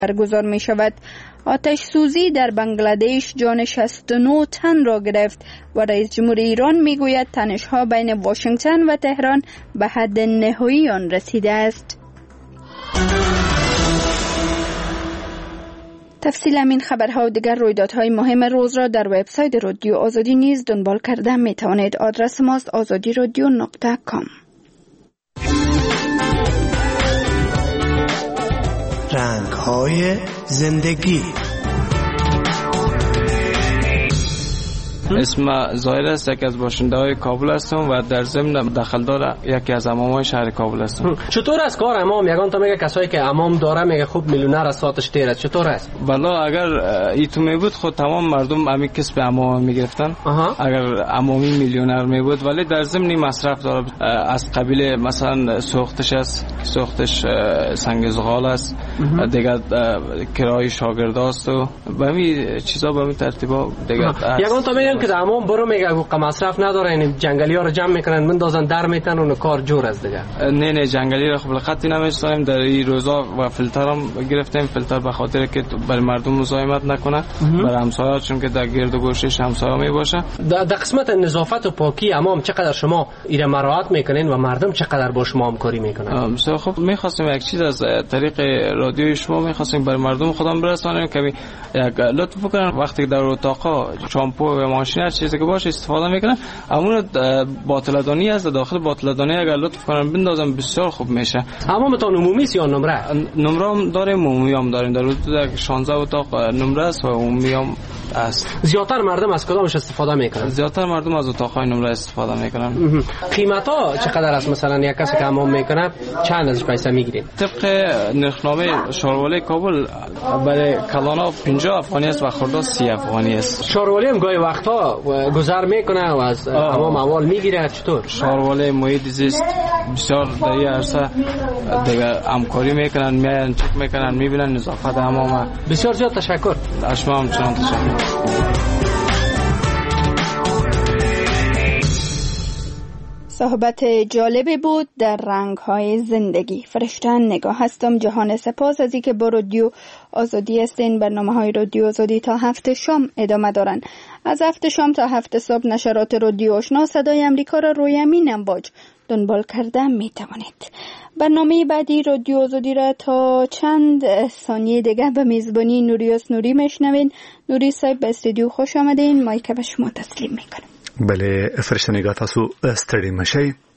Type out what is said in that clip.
برگزار می شود. آتش سوزی در بنگلادش جان 69 تن را گرفت و رئیس جمهور ایران می گوید تنش‌ها بین واشنگتن و تهران به حد نهایی آن رسیده است. تفصیل همین خبرها و دیگر رویدادهای مهم روز را در وبسایت رادیو آزادی نیز دنبال کرده می توانید. آدرس ماست azadiradio.com. رنگ‌های زندگی. اسم زاهر است، یکی از باشنده‌های کابل هستم و در ضمن دخلدار یکی از امام‌های شهر کابل هستم. چطور است کار امام؟ یگان تا میگه کسایی که امام داره میگه خوب میلیونر است ساعتش تیر است. چطور است؟ والا اگر ایتو میبود خود تمام مردم همین کسب امام میگرفتن. اگر امامی میلیونر میبود، ولی در ضمن مصرف داره از قبیل مثلا سوختش است، سوختش سنگ زغال است، دیگه کرای شاگرداست و به همین چیزا به همین ترتیبا دیگه. یگان تا میگن که امام برو میگه که مصرف نداره، یعنی جنگلی ها رو جمع میکنن مندازن در میتن اون کار جور است دیگه. نه جنگلی را خب خطی نمی‌شیم در این روزا و فیلتر هم گرفتیم، فیلتر به خاطر که برای مردم مزاحمت نکنه، برای همسایه‌ها چون که در گرد و گوشش همسایه‌ها میباشه. در قسمت نظافت و پاکی امام چقدر شما ایره مراعات میکنین و مردم چقدر با شما همکاری میکنن؟ خب می‌خواستیم یک چیز از طریق رادیوی شما می‌خواستیم برای مردم خودم برسونیم که یک لطف بکنن وقتی در اتاقا شامپو و ماشین چیزی که باشه استفاده میکنن، همون باطلدانی است، داخل باطلدانی اگر لطف کنن بندازن بسیار خوب میشه. اما تا عمومی یا نمره هم داریم، عمومی هم داریم، در حدود 16 اتاق نمره است و عمومی هم است. زیاتر مردم از کدامش استفاده میکنن؟ زیاتر مردم از اتاقای نمره استفاده میکنن. قیمتا چقدر است؟ مثلا یک کسی که حمام میکنه چند ازش پیسه میگیرید؟ طبق نرخنامه شاروالی کابل برای کلانا 50 افغانی است و خرداد 30 افغانی است. شاروالی هم گاهی وقتا گذر میکنه و از حمام اول میگیره. چطور؟ شاروالی محیط زیست بسیار در این عرصه دیگه همکاری میکنن، میان چک میکنن، میبینن نظافت حمام. بسیار زیاد تشکر. شما هم چنان تشکر. صحبت جالبی بود در رنگ‌های زندگی. فرشتن نگاه هستم. جهان سپاس از اینکه با رادیو آزادی هستین. برنامه‌های رادیو آزادی تا 7 شام ادامه دارن. از 7 شام تا 7 صبح نشرات رادیو آشنا صدای امریکا را روی همین امواج دنبال کرده می توانید. برنامه بعدی رادیو آزادی را تا چند ثانیه دیگه به میزبانی نوریوس نوری میشنوین. نوری صاحب به استودیو خوش آمدین. مایک به شما تسلیم میکنم. بله فرشته نگاه تاسو ستړي مشئ.